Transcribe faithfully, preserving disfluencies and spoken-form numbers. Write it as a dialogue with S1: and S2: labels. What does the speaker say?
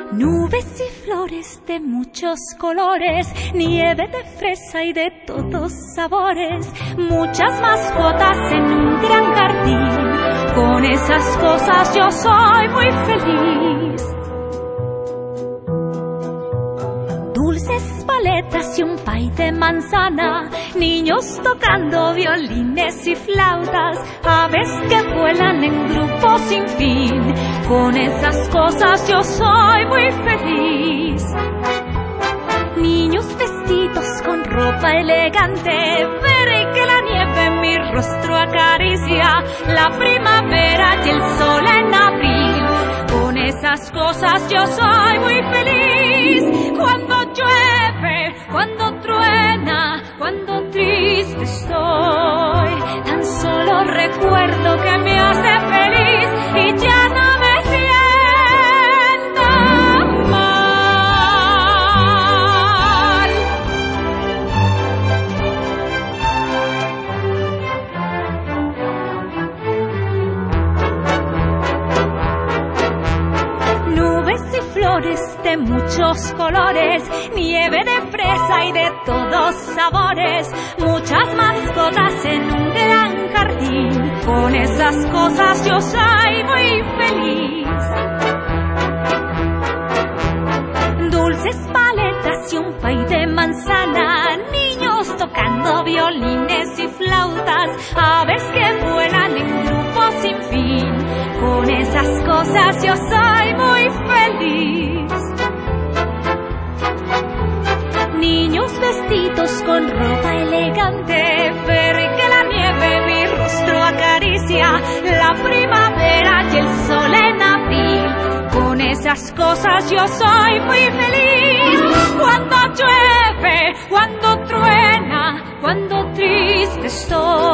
S1: Nubes y flores de muchos colores, nieve de fresa y de todos sabores, muchas mascotas en un gran jardín. Con esas cosas yo soy muy feliz. Dulces paletas y un pay de manzana, niños tocando violines y flautas, aves que vuelan en grupos sin fin. Con esas cosas yo soy muy feliz. Niños vestidos con ropa elegante, ver que la nieve mi rostro acaricia, la primavera y el sol en abril. Con esas cosas yo soy muy feliz. Cuando llueve, cuando truena, cuando triste estoy, tan solo recuerdo que me hace feliz y ya no me siento mal. Nubes y flores de muchos colores, nieve de fresa y de todos sabores, muchas mascotas en un gran jardín. Con esas cosas yo soy muy feliz. Dulces paletas y un pay de manzana, niños tocando violines y flautas, aves que vuelan en grupos sin fin. Con esas cosas yo soy muy feliz. Niños vestidos con ropa elegante, ver que la nieve mi rostro acaricia, la primavera y el sol en abril. Con esas cosas yo soy muy feliz. Cuando llueve, cuando truena, cuando triste estoy,